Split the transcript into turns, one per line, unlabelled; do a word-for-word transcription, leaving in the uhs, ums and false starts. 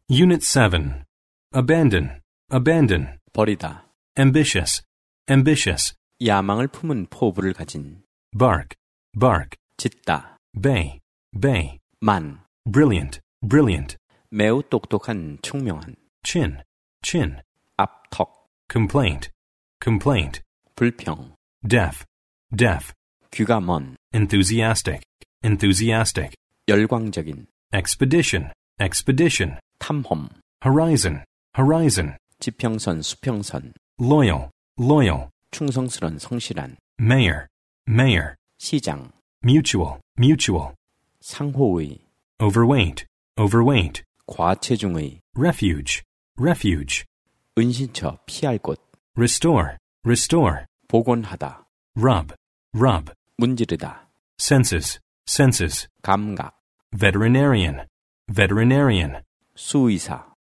Unit seven. Abandon, abandon.
버리다.
Ambitious, ambitious.
야망을 품은 포부를 가진.
Bark, bark.
짖다.
Bay, bay.
만.
Brilliant, brilliant.
매우 똑똑한, 총명한.
Chin, chin.
앞턱.
Complaint, complaint.
불평.
Deaf, deaf.
귀가 먼.
Enthusiastic, enthusiastic.
열광적인.
Expedition, expedition.
탐험.
Horizon, horizon.
지평선, 수평선.
Loyal, loyal.
충성스런, 성실한.
Mayor, mayor.
시장.
Mutual, mutual.
상호의.
Overweight, overweight.
과체중의.
Refuge, refuge.
은신처, 피할 곳.
Restore, restore.
복원하다.
Rub, rub.
문지르다.
Senses, senses.
감각.
Veterinarian, veterinarian.
수의사.